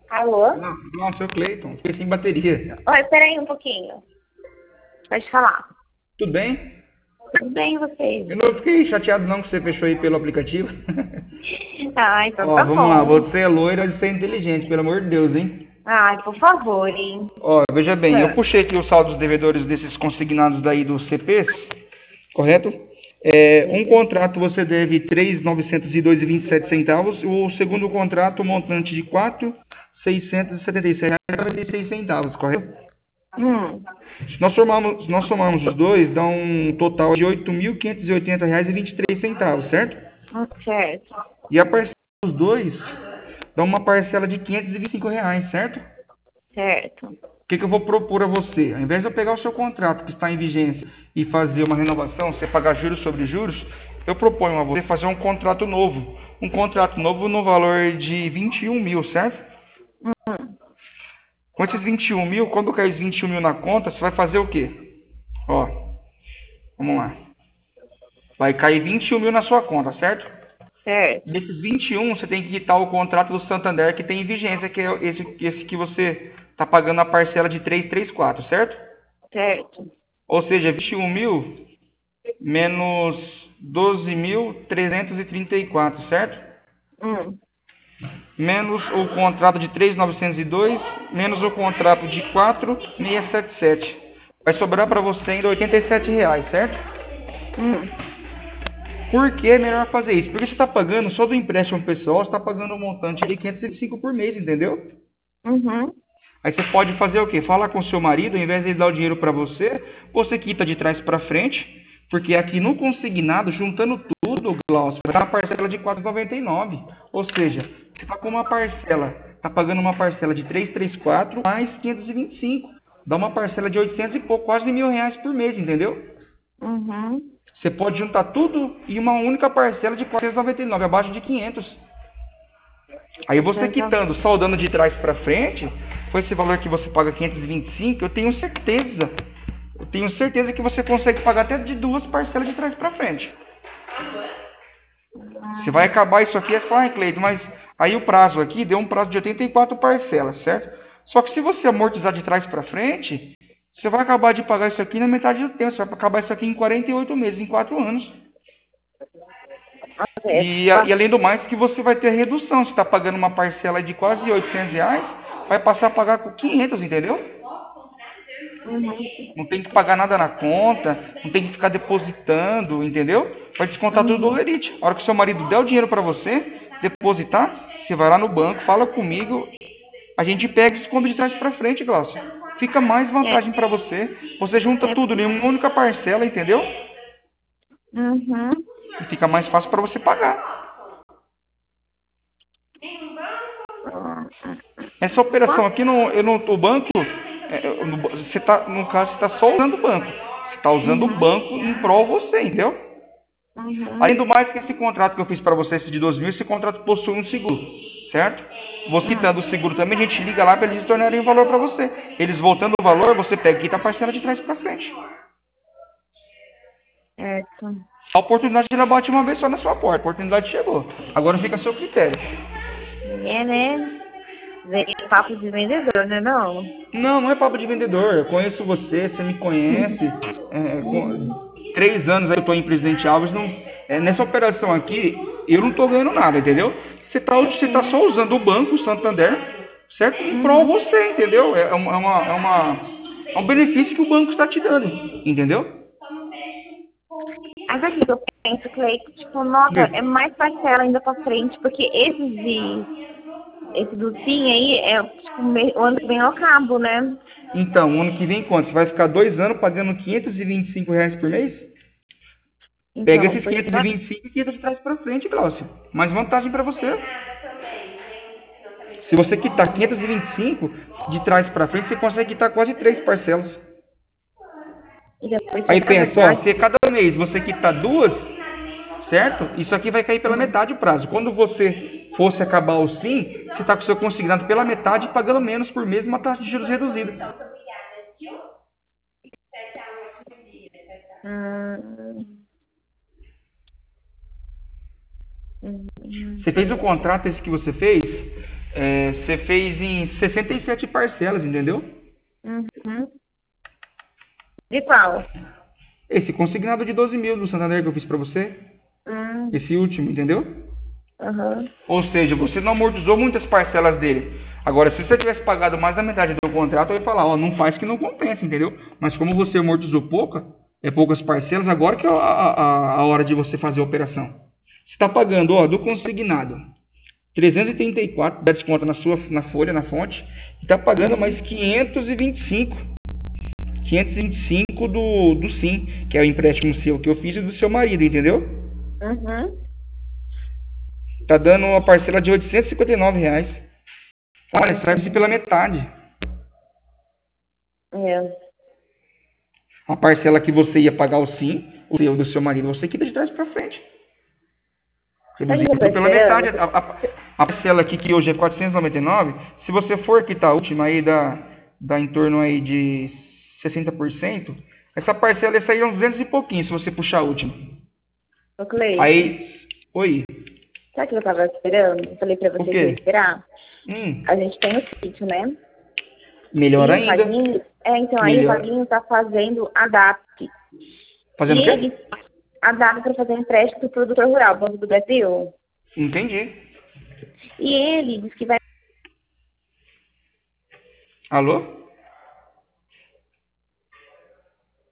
Alô? Nossa, é o Cleiton. Fiquei sem bateria. Oi, peraí um pouquinho. Pode falar. Tudo bem? Tudo bem, vocês? Eu não fiquei chateado não que você fechou aí pelo aplicativo. Ah, então Ó, tá vamos lá. bom. Você é loira de ser inteligente, pelo amor de Deus, hein? Ai, por favor, hein? Ó, veja bem, eu Ah, puxei aqui o saldo dos devedores desses consignados daí dos CPs, correto? Um contrato você deve R$ 3.902,27. O segundo contrato, montante de R$ 4.676,96, correto? hum, Se nós somarmos os dois, dá um total de R$ 8.580,23, certo? certo, E a parcela dos dois dá uma parcela de R$ 525, certo? O certo. que eu vou propor a você? Ao invés de eu pegar o seu contrato que está em vigência e fazer uma renovação, você pagar juros sobre juros, eu proponho a você fazer um contrato novo. Um contrato novo no valor de 21 mil, certo? Hum, Com esses 21 mil, quando cair os 21 mil na conta, você vai fazer o quê? Ó, vamos lá. Vai cair 21 mil na sua conta, certo? certo, Desses 21, você tem que quitar o contrato do Santander que tem em vigência, que é esse que você está pagando a parcela de 334, certo? certo. Ou seja, 21 mil menos 12.334, certo? Hum, Menos o contrato de 3.902, menos o contrato de 4.677. Vai sobrar para você ainda R$ 87, certo? hum, Por que é melhor fazer isso? Porque você está pagando só do empréstimo pessoal, você está pagando um montante de 505 por mês, entendeu? uhum. Aí você pode fazer o quê? Falar com o seu marido, ao invés de ele dar o dinheiro para você, você quita de trás para frente, porque aqui no consignado, juntando tudo, Glaucio, vai dar uma parcela de 499. Ou seja, você está com uma parcela, está pagando uma parcela de 334 mais 525. Dá uma parcela de 800 e pouco, quase R$ 1.000 por mês, entendeu? Uhum. Você pode juntar tudo em uma única parcela de 499, abaixo de 500. Aí você quitando, saudando de trás para frente, com esse valor que você paga 525, eu tenho certeza que você consegue pagar até de duas parcelas de trás para frente. Você vai acabar isso aqui, é falar, Cleiton, mas aí o prazo aqui deu um prazo de 84 parcelas, certo? Só que se você amortizar de trás para frente, você vai acabar de pagar isso aqui na metade do tempo, você vai acabar isso aqui em 48 meses, em 4 anos. É, E além do mais, que você vai ter redução. Você está pagando uma parcela de quase R$ 800, vai passar a pagar com 500, entendeu? uhum, Não tem que pagar nada na conta, não tem que ficar depositando, entendeu? Vai descontar tudo do uhum. Olerite. A hora que seu marido der o dinheiro para você depositar, você vai lá no banco, fala comigo, a gente pega e desconta de trás para frente, Glaucio. Fica mais É, vantagem para você. Você junta é, tudo em uma única parcela, entendeu? uhum. E fica mais fácil para você pagar. Essa operação aqui, o banco, você tá, no caso, você está só usando o banco. Você está usando o Uhum, banco em prol você, entendeu? uhum. Além do mais, que esse contrato que eu fiz para você, esse de 2.000, esse contrato possui um seguro, certo? Você quitando o seguro também, a gente liga lá para eles tornarem o valor para você. Eles voltando o valor, você pega e quita a parcela de trás para frente. Certo. A oportunidade ela bate uma vez só na sua porta. A oportunidade chegou. Agora fica a seu critério. É, né? Vem papo de vendedor, né não? Não, não é papo de vendedor. Eu conheço você, você me conhece. Uhum. 3 anos aí eu estou em Presidente Alves. Não, nessa operação aqui, eu não estou ganhando nada, entendeu? Você tá Sim. só usando o banco, o Santander, certo? Em prol Uhum. você, entendeu? É um benefício que o banco está te dando, entendeu? Mas aqui que eu penso, Clay, tipo, nossa, é mais parcela ainda pra frente, porque esse do Sim aí é, tipo, o ano que vem eu acabo, né? Então, ano que vem quanto? Você vai ficar 2 anos pagando R$ 525 por mês? Pega Então, esses porque 525 e quita de trás para frente, Glaucio. Mais vantagem para você. Se você quitar 525 de trás para frente, você consegue quitar quase 3 parcelas. e depois Aí vai, na pensa, ó, verdade, se cada mês você quitar duas, certo? Isso aqui vai cair pela metade o prazo. Quando você fosse acabar o SIM, você está com o seu consignado pela metade, pagando menos por mês, uma taxa de juros reduzida. hum, hum, Você fez o contrato esse que você fez? Você fez em 67 parcelas, entendeu? Uhum. De qual? Esse consignado de 12 mil do Santander que eu fiz pra você. Esse último, entendeu? Uhum. Ou seja, você não amortizou muitas parcelas dele. Agora, se você tivesse pagado mais da metade do contrato, eu ia falar, ó, não faz que não compensa, entendeu? Mas como você amortizou poucas parcelas, agora que é a hora de você fazer a operação. Você está pagando, ó, do consignado, 334, dá desconto na folha, na fonte, e está pagando mais 525. 525 do SIM, que é o empréstimo seu que eu fiz e do seu marido, entendeu? Uhum. Tá dando uma parcela de R$ 859. Olha, sai pela metade. A parcela que você ia pagar o SIM, o seu do seu marido, você quita de trás para frente. Sabe o que eu tô Reduzido pela metade. esperando? A parcela aqui, que hoje é 499, se você for quitar a última aí, dá em torno aí de 60%, essa parcela ia sair uns 200 e pouquinho, se você puxar a última. Ô, Cleide, Aí, oi, sabe o que eu tava esperando? Eu falei pra o você que quê? eu ia esperar. A gente tem o sítio, né? Melhor E o ainda. Vaguinho... então aí o Melhor. Vaguinho tá fazendo ADAPT. Fazendo E o quê? ele... ADAPT para fazer empréstimo pro produtor rural, Banco do Brasil. Entendi. E ele disse que vai... Alô?